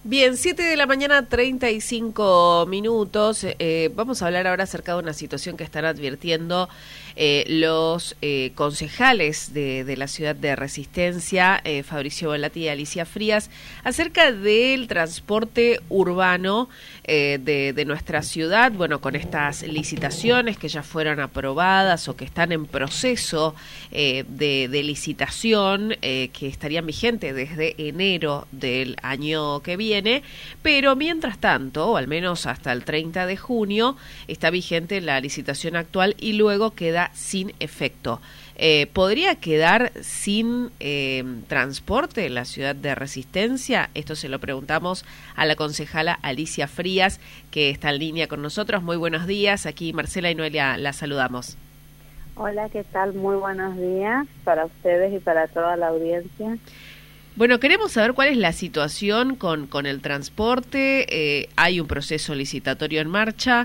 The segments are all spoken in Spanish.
Bien, 7 de la mañana, 35 minutos. Vamos a hablar ahora acerca de una situación que están advirtiendo los concejales de la ciudad de Resistencia, Fabricio Volati y Alicia Frías, acerca del transporte urbano de nuestra ciudad. Bueno, con estas licitaciones que ya fueron aprobadas o que están en proceso de licitación, que estarían vigentes desde enero del año que viene, pero mientras tanto, o al menos hasta el 30 de junio, está vigente la licitación actual y luego queda sin efecto. ¿Podría quedar sin transporte la ciudad de Resistencia? Esto se lo preguntamos a la concejala Alicia Frías, que está en línea con nosotros. Muy buenos días, aquí Marcela y Noelia la saludamos. Hola, ¿qué tal? Muy buenos días para ustedes y para toda la audiencia. Bueno, queremos saber cuál es la situación con el transporte. Hay un proceso licitatorio en marcha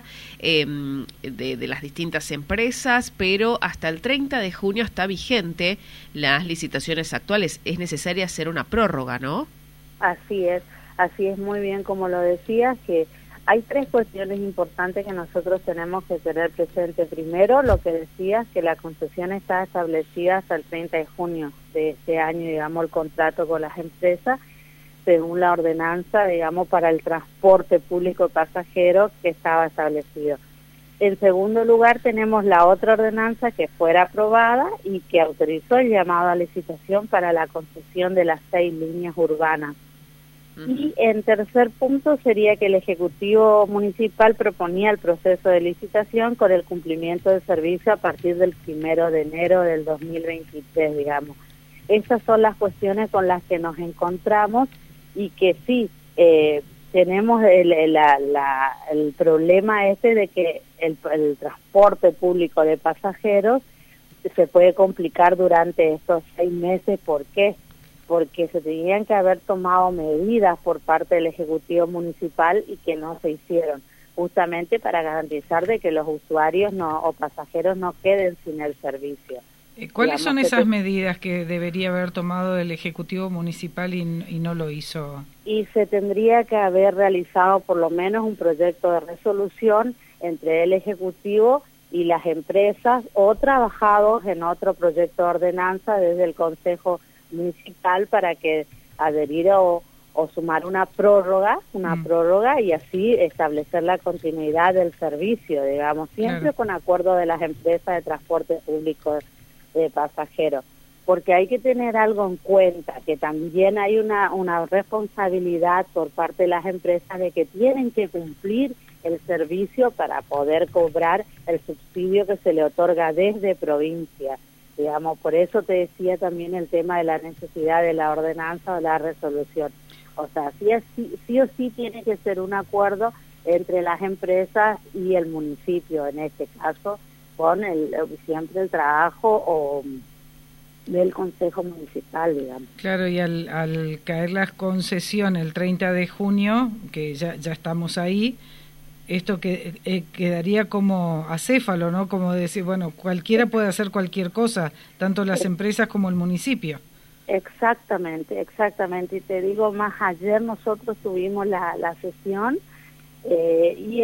de las distintas empresas, pero hasta el 30 de junio está vigente las licitaciones actuales. Es necesaria hacer una prórroga, ¿no? Así es muy bien como lo decías, que hay tres cuestiones importantes que nosotros tenemos que tener presente. Primero, lo que decías, que la concesión está establecida hasta el 30 de junio de este año, digamos, el contrato con las empresas, según la ordenanza, digamos, para el transporte público pasajero que estaba establecido. En segundo lugar, tenemos la otra ordenanza que fuera aprobada y que autorizó el llamado a licitación para la concesión de las 6 líneas urbanas. Y en tercer punto sería que el Ejecutivo Municipal proponía el proceso de licitación con el cumplimiento del servicio a partir del 1 de enero del 2023, digamos. Estas son las cuestiones con las que nos encontramos y que sí, tenemos el problema de que el transporte público de pasajeros se puede complicar durante estos 6 meses. ¿Por qué? Porque se tenían que haber tomado medidas por parte del Ejecutivo Municipal y que no se hicieron, justamente para garantizar de que los usuarios o pasajeros no queden sin el servicio. ¿Cuáles son esas medidas que debería haber tomado el Ejecutivo Municipal y no lo hizo? Y se tendría que haber realizado por lo menos un proyecto de resolución entre el Ejecutivo y las empresas, o trabajado en otro proyecto de ordenanza desde el Consejo Municipal para que adherir o sumar una prórroga y así establecer la continuidad del servicio, digamos, siempre claro, con acuerdo de las empresas de transporte público de pasajeros, porque hay que tener algo en cuenta, que también hay una responsabilidad por parte de las empresas de que tienen que cumplir el servicio para poder cobrar el subsidio que se le otorga desde provincia. Digamos, por eso te decía también el tema de la necesidad de la ordenanza o la resolución. O sea, sí o sí tiene que ser un acuerdo entre las empresas y el municipio, en este caso, con siempre el trabajo del Consejo Municipal, digamos. Claro, y al caer la concesión el 30 de junio, que ya estamos ahí, esto que quedaría como acéfalo, ¿no? Como decir, bueno, cualquiera puede hacer cualquier cosa, tanto las empresas como el municipio. Exactamente. Y te digo más, ayer nosotros tuvimos la sesión y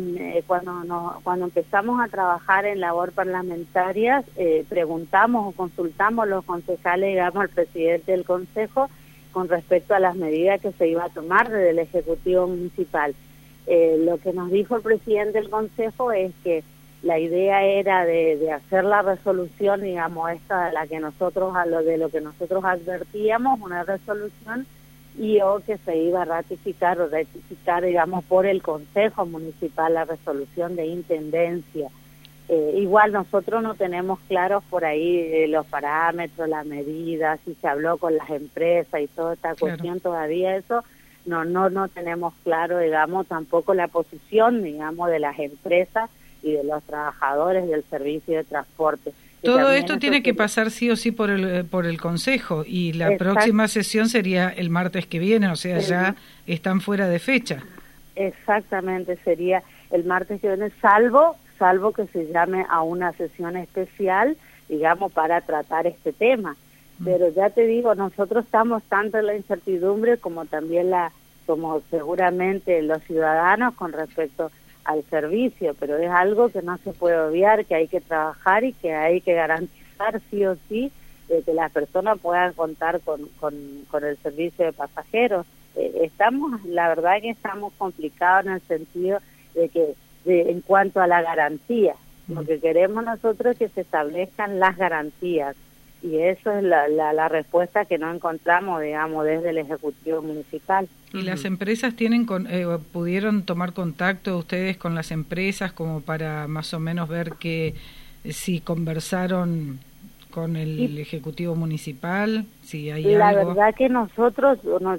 cuando empezamos a trabajar en labor parlamentaria, preguntamos o consultamos los concejales, digamos, al presidente del Consejo con respecto a las medidas que se iba a tomar desde el Ejecutivo Municipal. Lo que nos dijo el presidente del Consejo es que la idea era de hacer la resolución, digamos, esta de la que nosotros, de lo que nosotros advertíamos, una resolución, y que se iba a ratificar, digamos, por el Consejo Municipal la resolución de intendencia. Igual nosotros no tenemos claros por ahí los parámetros, las medidas, si se habló con las empresas y toda esta cuestión, todavía eso no tenemos claro, digamos, tampoco la posición, digamos, de las empresas y de los trabajadores del servicio de transporte. Todo esto tiene que pasar sí o sí por el Consejo, y la próxima sesión sería el martes que viene, o sea, ya están fuera de fecha. Exactamente, sería el martes que viene, salvo que se llame a una sesión especial, digamos, para tratar este tema. Pero ya te digo, nosotros estamos tanto en la incertidumbre como también como seguramente los ciudadanos con respecto al servicio, pero es algo que no se puede obviar, que hay que trabajar y que hay que garantizar sí o sí de que las personas puedan contar con el servicio de pasajeros. La verdad que estamos complicados en el sentido de que en cuanto a la garantía, lo que queremos nosotros es que se establezcan las garantías, y eso es la respuesta que no encontramos, digamos, desde el Ejecutivo Municipal. ¿Y las empresas pudieron tomar contacto ustedes con las empresas como para más o menos ver que si conversaron con el Ejecutivo Municipal, si hay la algo? Verdad que nosotros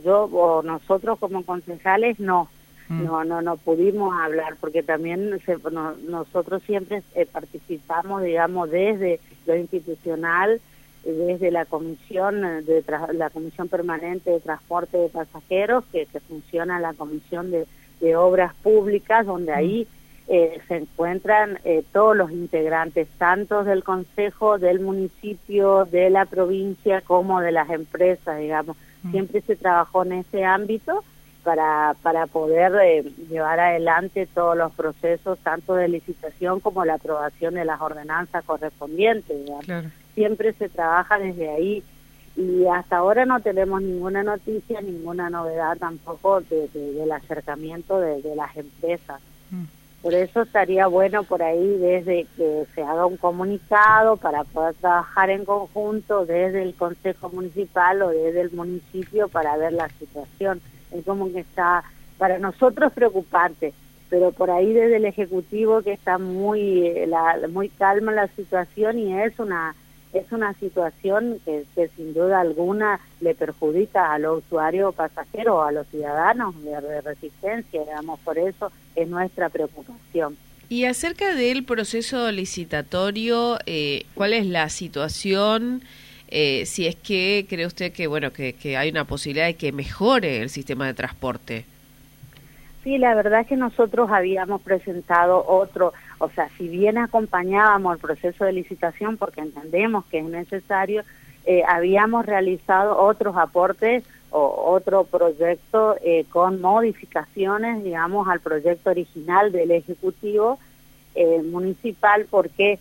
como concejales no pudimos hablar, porque también nosotros siempre participamos, digamos, desde lo institucional, desde la comisión la comisión permanente de transporte de pasajeros, que funciona la comisión de obras públicas, donde ahí se encuentran todos los integrantes, tanto del consejo, del municipio, de la provincia, como de las empresas, digamos. Siempre se trabajó en ese ámbito para poder llevar adelante todos los procesos, tanto de licitación como la aprobación de las ordenanzas correspondientes, digamos. Claro. Siempre se trabaja desde ahí, y hasta ahora no tenemos ninguna noticia, ninguna novedad tampoco del acercamiento de las empresas. Por eso estaría bueno por ahí desde que se haga un comunicado para poder trabajar en conjunto desde el Consejo Municipal o desde el municipio para ver la situación. Es como que está para nosotros preocupante, pero por ahí desde el Ejecutivo que está muy calma la situación, y es una situación que sin duda alguna le perjudica a los usuarios pasajeros, a los ciudadanos de Resistencia, digamos. Por eso es nuestra preocupación. Y acerca del proceso licitatorio, ¿cuál es la situación? Si es que cree usted que hay una posibilidad de que mejore el sistema de transporte. Sí, la verdad es que nosotros habíamos presentado si bien acompañábamos el proceso de licitación porque entendemos que es necesario, habíamos realizado otros aportes o otro proyecto con modificaciones, digamos, al proyecto original del Ejecutivo Municipal, porque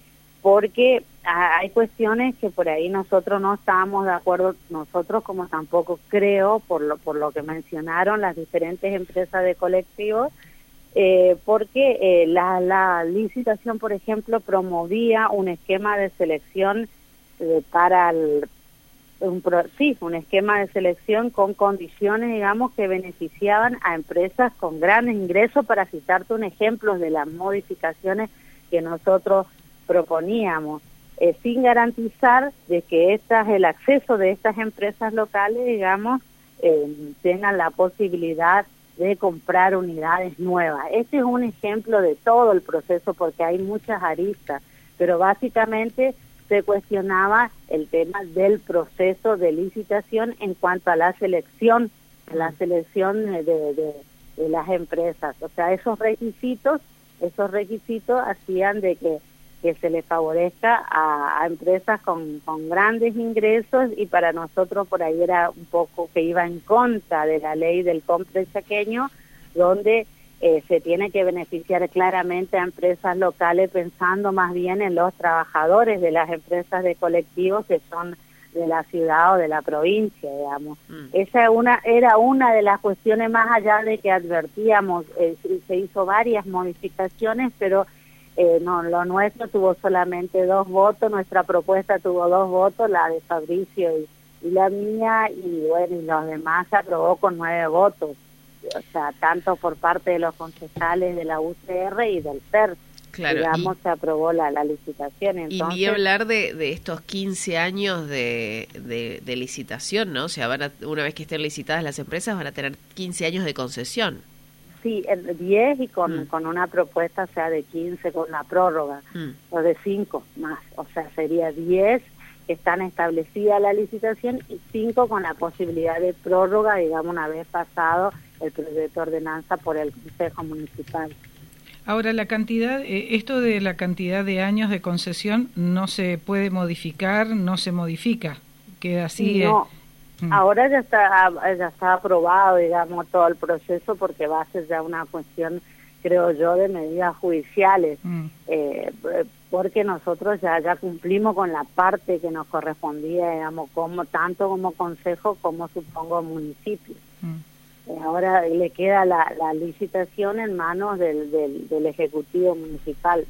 hay cuestiones que por ahí nosotros no estábamos de acuerdo, nosotros como tampoco creo, por lo que mencionaron las diferentes empresas de colectivos, porque la licitación, por ejemplo, promovía un esquema de selección un esquema de selección con condiciones, digamos, que beneficiaban a empresas con grandes ingresos, para citarte un ejemplo de las modificaciones que nosotros proponíamos, sin garantizar de que el acceso de estas empresas locales, digamos, tengan la posibilidad de comprar unidades nuevas. Este es un ejemplo de todo el proceso, porque hay muchas aristas, pero básicamente se cuestionaba el tema del proceso de licitación en cuanto a la selección de las empresas. O sea, esos requisitos hacían de que se le favorezca a empresas con grandes ingresos, y para nosotros por ahí era un poco que iba en contra de la ley del compre chaqueño, donde se tiene que beneficiar claramente a empresas locales, pensando más bien en los trabajadores de las empresas de colectivos que son de la ciudad o de la provincia, digamos. Esa era una de las cuestiones, más allá de que advertíamos, se hizo varias modificaciones, pero lo nuestro tuvo solamente 2 votos, nuestra propuesta tuvo 2 votos, la de Fabricio y la mía, y bueno, y los demás se aprobó con 9 votos, o sea, tanto por parte de los concejales de la UCR y del PER. Claro, digamos, se aprobó la licitación. Entonces, y ni hablar de estos 15 años de licitación, ¿no? O sea, una vez que estén licitadas las empresas, van a tener 15 años de concesión. Sí, 10 y con una propuesta, o sea, de 15 con la prórroga, o de 5 más, o sea, sería 10 que están establecidas la licitación y 5 con la posibilidad de prórroga, digamos, una vez pasado el proyecto de ordenanza por el Consejo Municipal. Ahora, esto de la cantidad de años de concesión no se puede modificar, no se modifica, queda así. Ahora ya está aprobado, digamos, todo el proceso, porque va a ser ya una cuestión, creo yo, de medidas judiciales, porque nosotros ya cumplimos con la parte que nos correspondía, digamos, tanto como consejo como, supongo, municipio. Ahora le queda la licitación en manos del Ejecutivo Municipal.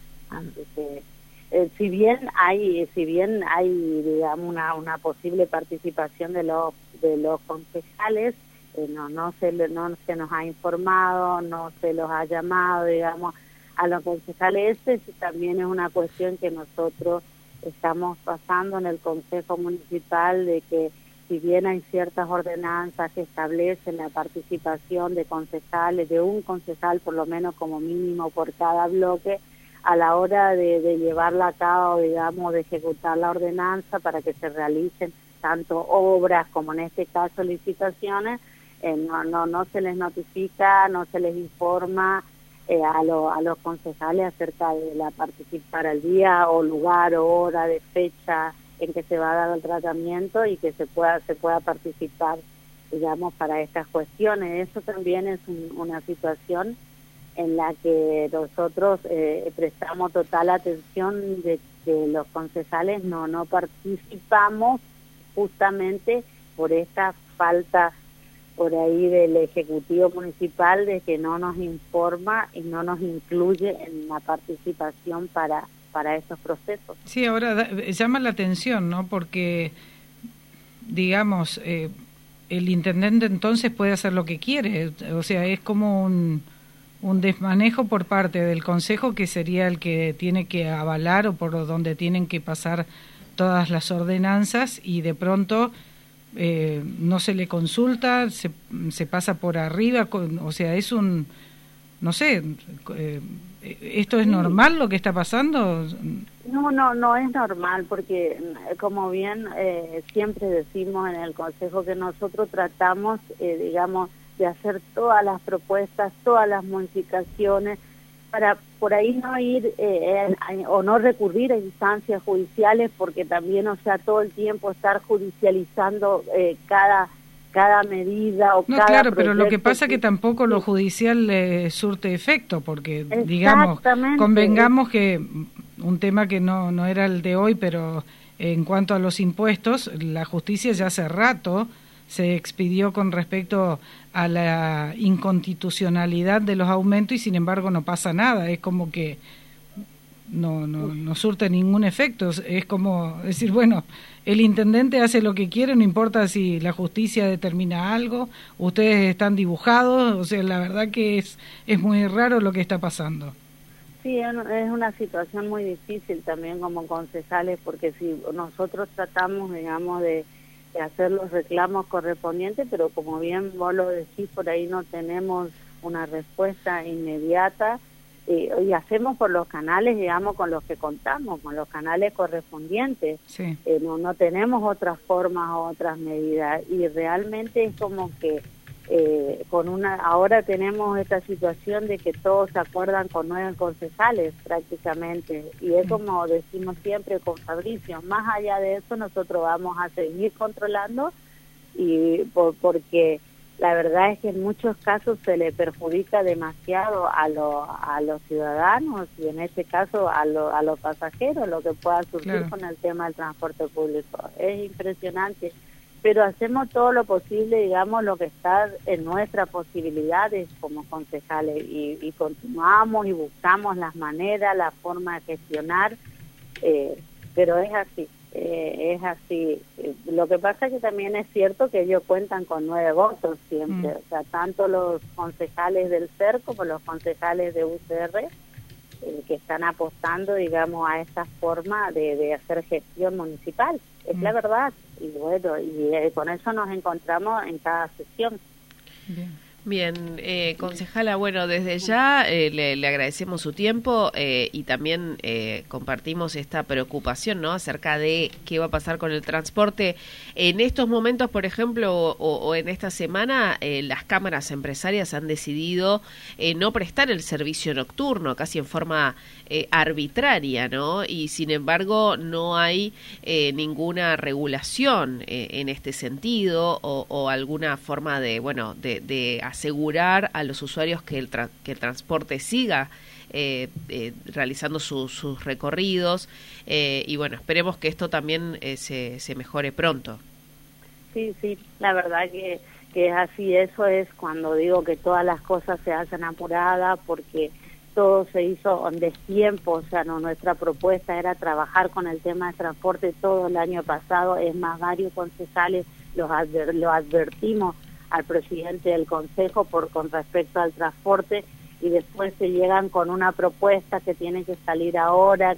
Si bien hay digamos una posible participación de los concejales, no se nos ha informado, no se los ha llamado, digamos, a los concejales. También es una cuestión que nosotros estamos pasando en el Consejo Municipal, de que si bien hay ciertas ordenanzas que establecen la participación de concejales, de un concejal por lo menos como mínimo por cada bloque, a la hora de llevarla a cabo, digamos, de ejecutar la ordenanza para que se realicen tanto obras como en este caso licitaciones, no se les notifica, no se les informa a los concejales acerca de la participar al día o lugar o hora de fecha en que se va a dar el tratamiento y que se pueda participar, digamos, para estas cuestiones. Eso también es una situación en la que nosotros prestamos total atención de que los concejales no participamos, justamente por esta falta por ahí del Ejecutivo Municipal, de que no nos informa y no nos incluye en la participación para estos procesos. Sí, ahora llama la atención, ¿no? Porque, digamos, el intendente entonces puede hacer lo que quiere, o sea, es como un desmanejo por parte del consejo, que sería el que tiene que avalar o por donde tienen que pasar todas las ordenanzas, y de pronto no se le consulta, se pasa por arriba, o sea, es no sé, ¿esto es normal lo que está pasando? No es normal, porque como bien siempre decimos en el consejo, que nosotros tratamos, digamos, de hacer todas las propuestas, todas las modificaciones, para por ahí no ir o no recurrir a instancias judiciales, porque también, o sea, todo el tiempo estar judicializando cada medida o cada claro, pero lo que proyecto. pasa es que tampoco lo judicial surte efecto, porque, digamos, convengamos que un tema que no era el de hoy, pero en cuanto a los impuestos, la justicia ya hace rato se expidió con respecto a la inconstitucionalidad de los aumentos, y sin embargo no pasa nada. Es como que no surte ningún efecto. Es como decir, bueno, el intendente hace lo que quiere, no importa si la justicia determina algo, ustedes están dibujados. O sea, la verdad que es muy raro lo que está pasando. Sí, es una situación muy difícil también como concejales, porque si nosotros tratamos, digamos, de hacer los reclamos correspondientes, pero como bien vos lo decís, por ahí no tenemos una respuesta inmediata, y hacemos por los canales, digamos, con los que contamos, con los canales correspondientes. Sí. No tenemos otras formas o otras medidas, y realmente es como que ahora tenemos esta situación de que todos se acuerdan con 9 concejales prácticamente, y es como decimos siempre con Fabricio, más allá de eso nosotros vamos a seguir controlando, y porque la verdad es que en muchos casos se le perjudica demasiado a los ciudadanos, y en este caso a los pasajeros, lo que pueda surgir claro con el tema del transporte público. Es impresionante, pero hacemos todo lo posible, digamos, lo que está en nuestras posibilidades como concejales, y continuamos y buscamos las maneras, la forma de gestionar, pero es así. Lo que pasa es que también es cierto que ellos cuentan con 9 votos siempre, o sea, tanto los concejales del CER como los concejales de UCR, que están apostando, digamos, a esta forma de hacer gestión municipal. Es la verdad, y bueno, y con eso nos encontramos en cada sesión. Bien. Bien, concejala, bueno, desde ya le agradecemos su tiempo y también compartimos esta preocupación, ¿no?, acerca de qué va a pasar con el transporte. En estos momentos, por ejemplo, o en esta semana, las cámaras empresarias han decidido no prestar el servicio nocturno, casi en forma arbitraria, ¿no? Y sin embargo no hay ninguna regulación en este sentido o alguna forma de, bueno, de asegurar a los usuarios que el transporte siga realizando sus recorridos y bueno, esperemos que esto también se mejore pronto. Sí, la verdad que es así. Eso es cuando digo que todas las cosas se hacen apuradas, porque todo se hizo en destiempo. O sea, nuestra propuesta era trabajar con el tema de transporte todo el año pasado. Es más, varios concejales lo advertimos al presidente del consejo con respecto al transporte, y después se llegan con una propuesta que tiene que salir ahora,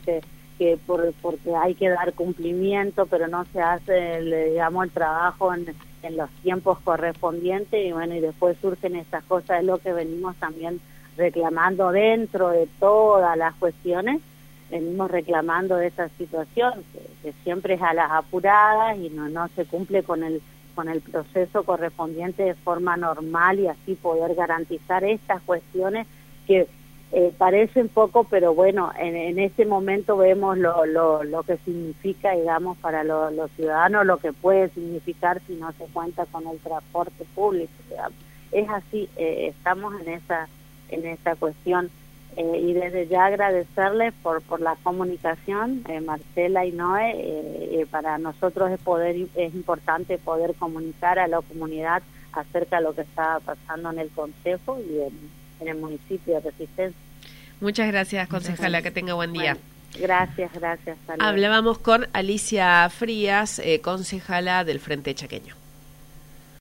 porque hay que dar cumplimiento, pero no se hace el trabajo en los tiempos correspondientes, y bueno, y después surgen estas cosas. Es lo que venimos también reclamando dentro de todas las cuestiones. Venimos reclamando de esa situación, que siempre es a las apuradas y no se cumple con el proceso correspondiente de forma normal, y así poder garantizar estas cuestiones que parecen poco, pero bueno, en este momento vemos lo que significa, digamos, para los ciudadanos, lo que puede significar si no se cuenta con el transporte público, digamos. Es así, estamos en esa cuestión. Y desde ya agradecerles por la comunicación, Marcela y Noé. Para nosotros es importante poder comunicar a la comunidad acerca de lo que está pasando en el Consejo y en el municipio de Resistencia. Muchas gracias, concejala, que tenga buen día. Bueno, gracias. Hablábamos con Alicia Frías, concejala del Frente Chaqueño.